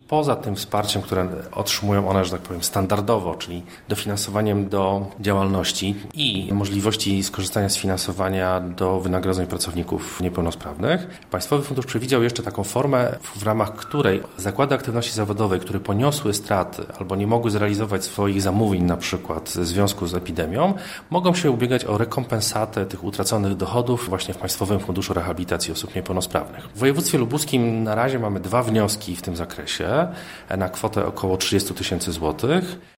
Poza tym wsparciem, które otrzymują one, że tak powiem, standardowo, czyli dofinansowaniem do działalności i możliwości skorzystania z finansowania do wynagrodzeń pracowników niepełnosprawnych, Państwowy Fundusz przewidział jeszcze taką formę, w ramach której zakłady aktywności zawodowej, które poniosły straty albo nie mogły zrealizować swoich zamówień na przykład w związku z epidemią, mogą się ubiegać o rekompensatę tych utraconych dochodów właśnie w Państwowym Funduszu Rehabilitacji Osób Niepełnosprawnych. W województwie lubuskim na razie mamy 2 wnioski w tym zakresie na kwotę około 30 000 złotych.